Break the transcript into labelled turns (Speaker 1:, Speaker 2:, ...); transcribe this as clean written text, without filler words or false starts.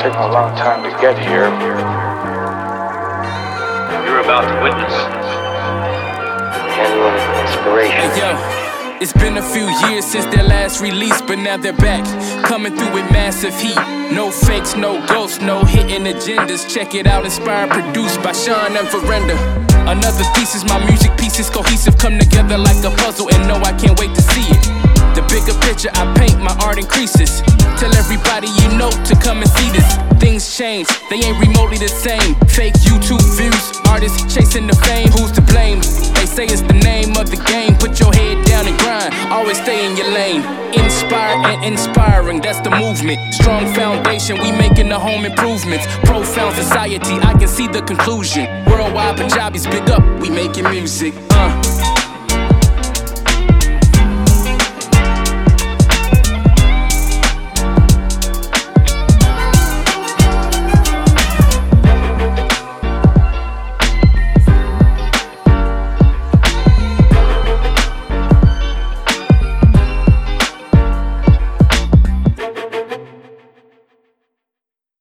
Speaker 1: taken a long time to get here.
Speaker 2: You're about to witness genuine inspiration.
Speaker 3: Hey, yo, it's been a few years since their last release, but now they're back, coming through with massive heat. No fakes, no ghosts, no hidden agendas. Check it out, inspired, produced by Sean and Verenda. Another thesis, my music pieces cohesive, come together like a puzzle, and no, I can't wait to see it. The bigger picture I paint, my art increases. Tell everybody you know to come and see this. Things change, they ain't remotely the same. Fake YouTube views, artists chasing the fame. Who's to blame? They say it's the name of the game. Put your head down and grind, always stay in your lane. Inspired and inspiring, that's the movement. Strong foundation, we making the home improvements. Profound society, I can see the conclusion. Worldwide Punjabis, big up, we making music.